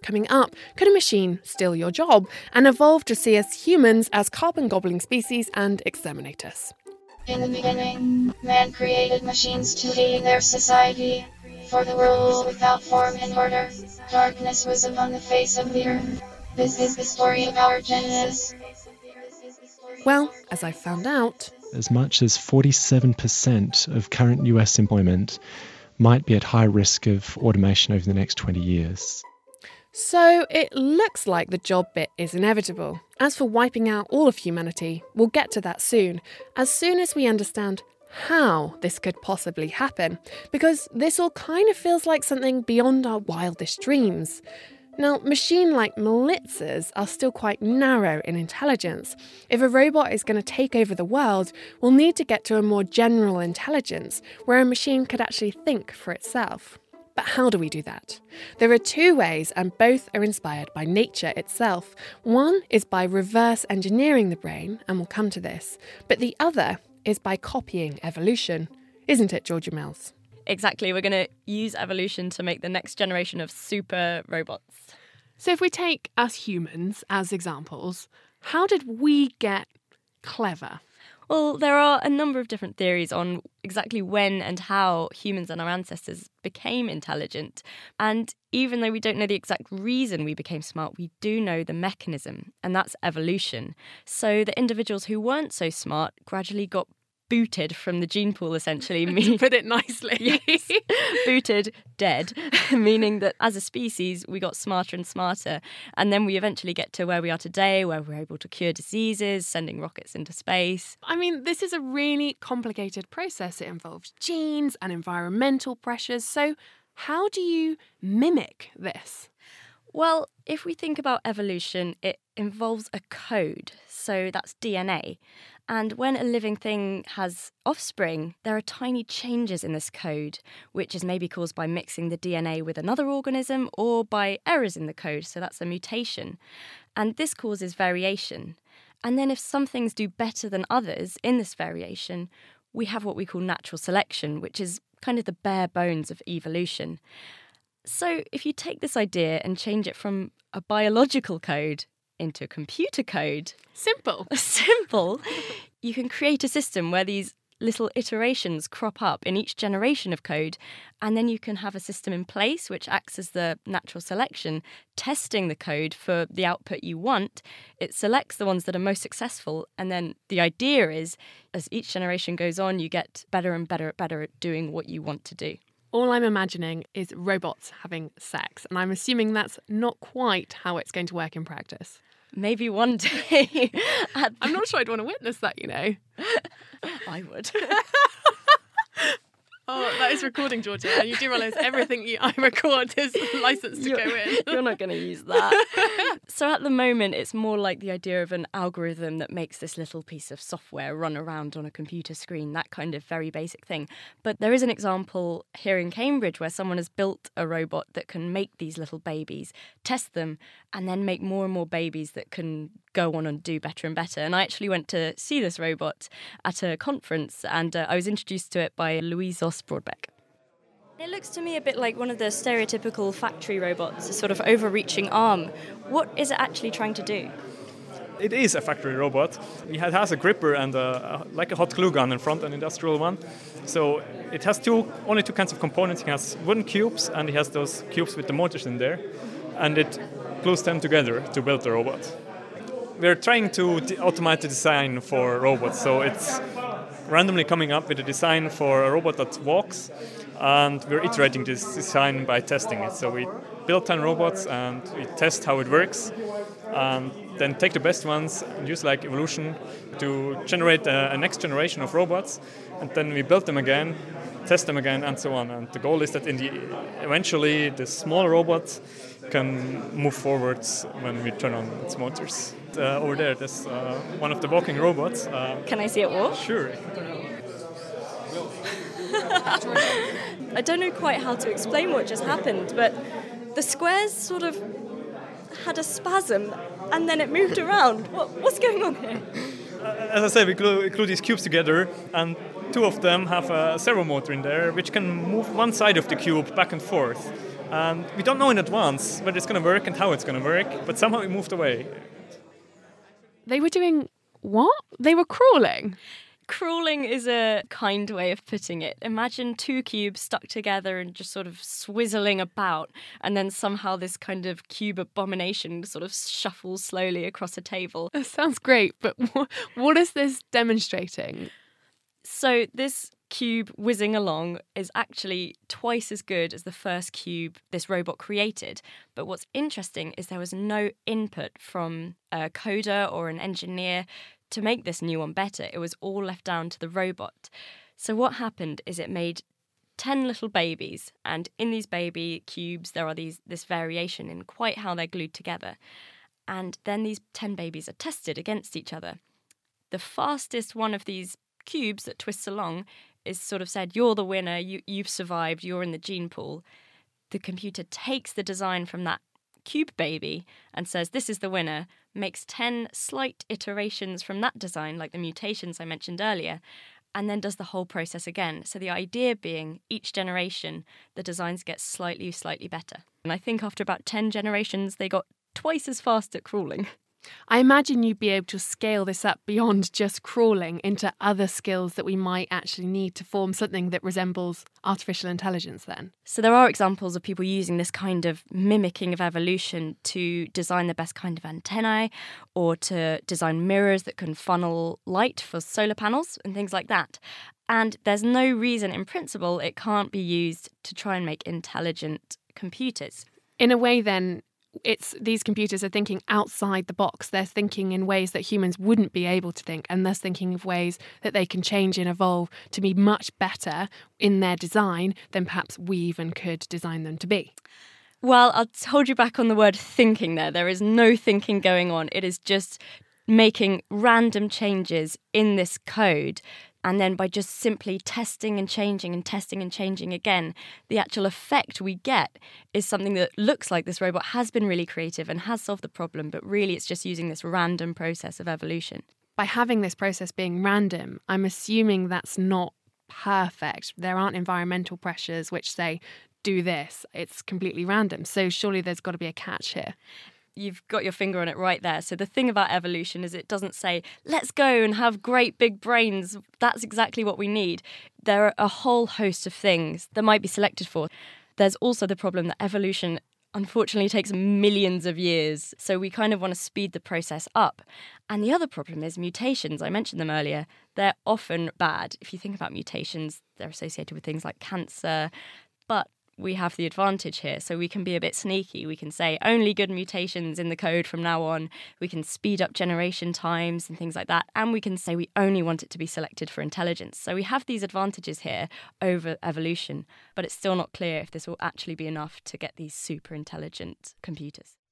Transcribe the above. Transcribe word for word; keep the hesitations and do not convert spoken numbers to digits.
coming up, could a machine steal your job and evolve to see us humans as carbon-gobbling species and exterminate us? In the beginning, man created machines to aid their society. For the world without form and order, darkness was upon the face of the earth. This is the story of our Genesis. Well, as I found out, as much as forty-seven percent of current U S employment might be at high risk of automation over the next twenty years. So it looks like the job bit is inevitable. As for wiping out all of humanity, we'll get to that soon, as soon as we understand how this could possibly happen, because this all kind of feels like something beyond our wildest dreams. Now, machine-like militias are still quite narrow in intelligence. If a robot is going to take over the world, we'll need to get to a more general intelligence, where a machine could actually think for itself. But how do we do that? There are two ways, and both are inspired by nature itself. One is by reverse engineering the brain, and we'll come to this, but the other is by copying evolution. Isn't it, Georgia Mills? Exactly. We're going to use evolution to make the next generation of super robots. So if we take us humans as examples, how did we get clever? Well, there are a number of different theories on exactly when and how humans and our ancestors became intelligent. And even though we don't know the exact reason we became smart, we do know the mechanism, and that's evolution. So the individuals who weren't so smart gradually got booted from the gene pool, essentially. To put it nicely. Yes. Booted, dead, meaning that as a species, we got smarter and smarter. And then we eventually get to where we are today, where we're able to cure diseases, sending rockets into space. I mean, this is a really complicated process. It involves genes and environmental pressures. So how do you mimic this? Well, if we think about evolution, it involves a code. So that's D N A. And when a living thing has offspring, there are tiny changes in this code, which is maybe caused by mixing the D N A with another organism or by errors in the code. So that's a mutation. And this causes variation. And then if some things do better than others in this variation, we have what we call natural selection, which is kind of the bare bones of evolution. So if you take this idea and change it from a biological code into computer code. Simple. Simple. You can create a system where these little iterations crop up in each generation of code, and then you can have a system in place which acts as the natural selection, testing the code for the output you want. It selects the ones that are most successful, and then the idea is, as each generation goes on, you get better and better and better at doing what you want to do. All I'm imagining is robots having sex, and I'm assuming that's not quite how it's going to work in practice. Maybe one day. I'm not sure I'd want to witness that, you know. I would. Oh, that is recording, Georgia, and you do realise everything you, I record is licensed to you're, go in. You're not going to use that. So at the moment, it's more like the idea of an algorithm that makes this little piece of software run around on a computer screen, that kind of very basic thing. But there is an example here in Cambridge where someone has built a robot that can make these little babies, test them, and then make more and more babies that can go on and do better and better. And I actually went to see this robot at a conference, and uh, I was introduced to it by Louise Broadbeck. It looks to me a bit like one of the stereotypical factory robots, a sort of overreaching arm. What is it actually trying to do? It is a factory robot. It has a gripper and a, like a hot glue gun in front, an industrial one. So it has two, only two kinds of components. It has wooden cubes, and it has those cubes with the motors in there, and it glues them together to build the robot. We're trying to de- automate the design for robots, so it's randomly coming up with a design for a robot that walks, and we're iterating this design by testing it. So we build ten robots and we test how it works, and then take the best ones and use like evolution to generate a, a next generation of robots, and then we build them again, test them again, and so on. And the goal is that in the eventually the small robot can move forwards when we turn on its motors. Uh, over there, there's uh, one of the walking robots. Uh, Can I see it walk? Sure. I don't know quite how to explain what just happened, but the squares sort of had a spasm and then it moved around. What, what's going on here? Uh, as I said, we glue, glue these cubes together, and two of them have a servo motor in there which can move one side of the cube back and forth. And we don't know in advance whether it's going to work and how it's going to work, but somehow it moved away. They were doing what? They were crawling? Crawling is a kind way of putting it. Imagine two cubes stuck together and just sort of swizzling about, and then somehow this kind of cube abomination sort of shuffles slowly across a table. That sounds great, but what, what is this demonstrating? So this cube whizzing along is actually twice as good as the first cube this robot created. But what's interesting is there was no input from a coder or an engineer to make this new one better. It was all left down to the robot. So what happened is it made ten little babies, and in these baby cubes there are these this variation in quite how they're glued together. And then these ten babies are tested against each other. The fastest one of these cubes that twists along is sort of said, you're the winner, you, you've survived, you're in the gene pool. The computer takes the design from that cube baby and says, this is the winner, makes ten slight iterations from that design, like the mutations I mentioned earlier, and then does the whole process again. So the idea being each generation, the designs get slightly, slightly better. And I think after about ten generations, they got twice as fast at crawling. I imagine you'd be able to scale this up beyond just crawling into other skills that we might actually need to form something that resembles artificial intelligence then. So there are examples of people using this kind of mimicking of evolution to design the best kind of antennae, or to design mirrors that can funnel light for solar panels and things like that. And there's no reason in principle it can't be used to try and make intelligent computers. In a way then, it's these computers are thinking outside the box. They're thinking in ways that humans wouldn't be able to think, and thus thinking of ways that they can change and evolve to be much better in their design than perhaps we even could design them to be. Well, I'll hold you back on the word thinking there. There is no thinking going on. It is just making random changes in this code. And then by just simply testing and changing and testing and changing again, the actual effect we get is something that looks like this robot has been really creative and has solved the problem, but really it's just using this random process of evolution. By having this process being random, I'm assuming that's not perfect. There aren't environmental pressures which say, do this. It's completely random. So surely there's got to be a catch here. You've got your finger on it right there. So the thing about evolution is it doesn't say, let's go and have great big brains. That's exactly what we need. There are a whole host of things that might be selected for. There's also the problem that evolution unfortunately takes millions of years. So we kind of want to speed the process up. And the other problem is mutations. I mentioned them earlier. They're often bad. If you think about mutations, they're associated with things like cancer. But we have the advantage here, so we can be a bit sneaky. We can say only good mutations in the code from now on. We can speed up generation times and things like that. And we can say we only want it to be selected for intelligence. So we have these advantages here over evolution, but it's still not clear if this will actually be enough to get these super intelligent computers.